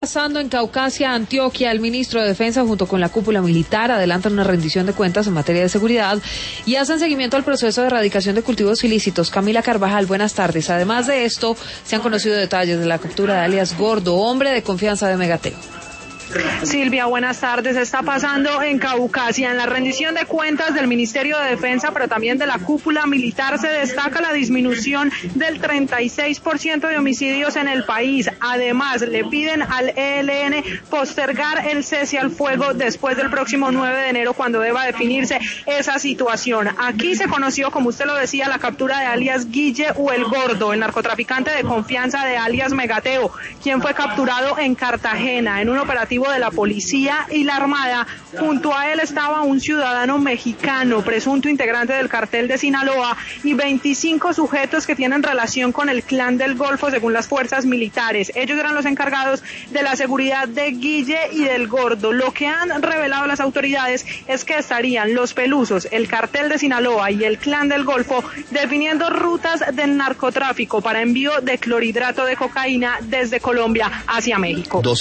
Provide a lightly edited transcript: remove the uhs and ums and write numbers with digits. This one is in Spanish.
Pasando en Caucasia, Antioquia, el ministro de Defensa junto con la cúpula militar adelantan una rendición de cuentas en materia de seguridad y hacen seguimiento al proceso de erradicación de cultivos ilícitos. Camila Carvajal, buenas tardes. Además de esto, se han conocido detalles de la captura de alias Gordo, hombre de confianza de Megateo. Silvia, buenas tardes. Está pasando en Caucasia. En la rendición de cuentas del Ministerio de Defensa, pero también de la cúpula militar, se destaca la disminución del 36% de homicidios en el país. Además, le piden al ELN postergar el cese al fuego después del próximo 9 de enero, cuando deba definirse esa situación. Aquí se conoció, como usted lo decía, la captura de alias Guille o el Gordo, el narcotraficante de confianza de alias Megateo, quien fue capturado en Cartagena en un operativo de la policía y la armada. Junto a él estaba un ciudadano mexicano, presunto integrante del cartel de Sinaloa, y 25 sujetos que tienen relación con el clan del Golfo, según las fuerzas militares. Ellos eran los encargados de la seguridad de Guille y del Gordo. Lo que han revelado las autoridades es que estarían los Pelusos, el cartel de Sinaloa y el clan del Golfo definiendo rutas del narcotráfico para envío de clorhidrato de cocaína desde Colombia hacia México.